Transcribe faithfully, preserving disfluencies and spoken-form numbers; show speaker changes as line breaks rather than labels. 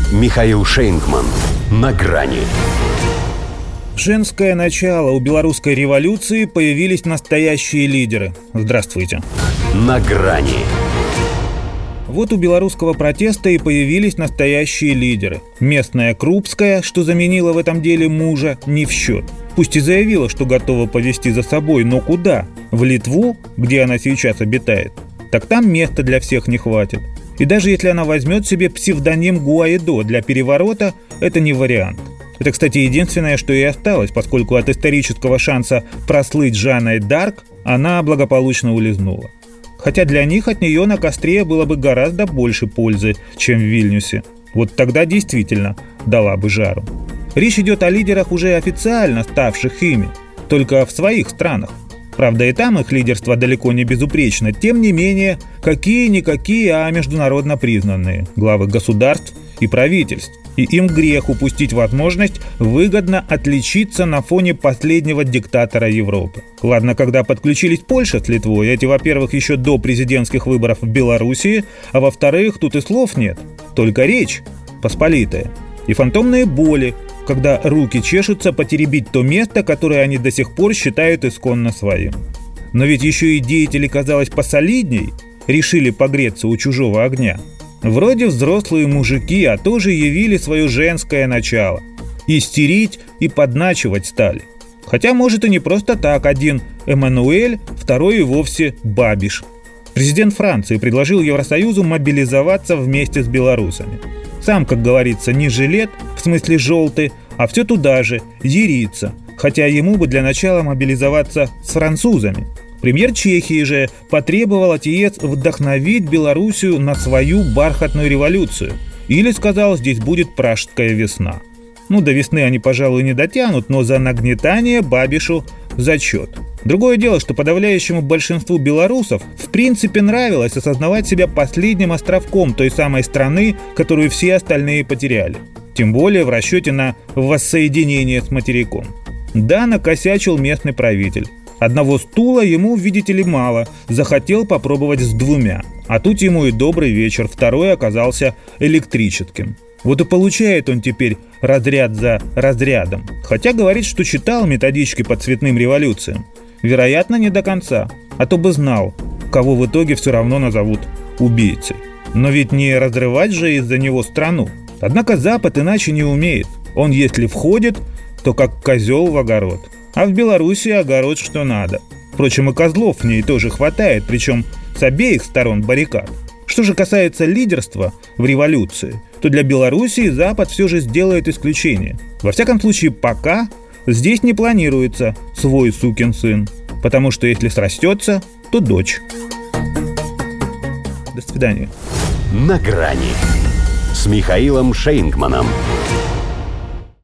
Михаил Шейнгман. На грани.
Женское начало. У белорусской революции появились настоящие лидеры. Здравствуйте.
На грани.
Вот у белорусского протеста и появились настоящие лидеры. Местная Крупская, что заменила в этом деле мужа, не в счет. Пусть и заявила, что готова повести за собой, но куда? В Литву, где она сейчас обитает? Так там места для всех не хватит. И даже если она возьмет себе псевдоним Гуаидо для переворота, это не вариант. Это, кстати, единственное, что и осталось, поскольку от исторического шанса прослыть Жанной д'Арк она благополучно улизнула. Хотя для них от нее на костре было бы гораздо больше пользы, чем в Вильнюсе. Вот тогда действительно дала бы жару. Речь идет о лидерах, уже официально ставших ими, только в своих странах. Правда, и там их лидерство далеко не безупречно. Тем не менее, какие-никакие, а международно признанные главы государств и правительств. И им грех упустить возможность выгодно отличиться на фоне последнего диктатора Европы. Ладно, когда подключились Польша с Литвой, эти, во-первых, еще до президентских выборов в Белоруссии, а во-вторых, тут и слов нет, только речь посполитая. И фантомные боли, когда руки чешутся потеребить то место, которое они до сих пор считают исконно своим. Но ведь еще и деятели, казалось, посолидней решили погреться у чужого огня. Вроде взрослые мужики, а тоже явили свое женское начало. Истерить и подначивать стали. Хотя, может, и не просто так. Один Эммануэль, второй и вовсе Бабиш. Президент Франции предложил Евросоюзу мобилизоваться вместе с белорусами. Сам, как говорится, не жилет, в смысле желтый, а все туда же, ерится. Хотя ему бы для начала мобилизоваться с французами. Премьер Чехии же потребовал отец вдохновить Белоруссию на свою бархатную революцию. Или сказал, здесь будет пражская весна. Ну, до весны они, пожалуй, не дотянут, но за нагнетание Бабишу зачет. Другое дело, что подавляющему большинству белорусов в принципе нравилось осознавать себя последним островком той самой страны, которую все остальные потеряли. Тем более в расчете на воссоединение с материком. Да, накосячил местный правитель. Одного стула ему, видите ли, мало, захотел попробовать с двумя. А тут ему и добрый вечер, второй оказался электрическим. Вот и получает он теперь разряд за разрядом. Хотя говорит, что читал методички по цветным революциям. Вероятно, не до конца, а то бы знал, кого в итоге все равно назовут убийцей. Но ведь не разрывать же из-за него страну. Однако Запад иначе не умеет. Он, если входит, то как козел в огород. А в Беларуси огород что надо. Впрочем, и козлов в ней тоже хватает, причем с обеих сторон баррикад. Что же касается лидерства в революции, то для Белоруссии Запад все же сделает исключение. Во всяком случае, пока здесь не планируется свой сукин сын. Потому что если срастется, то дочь. До свидания.
На грани с Михаилом Шейнгманом.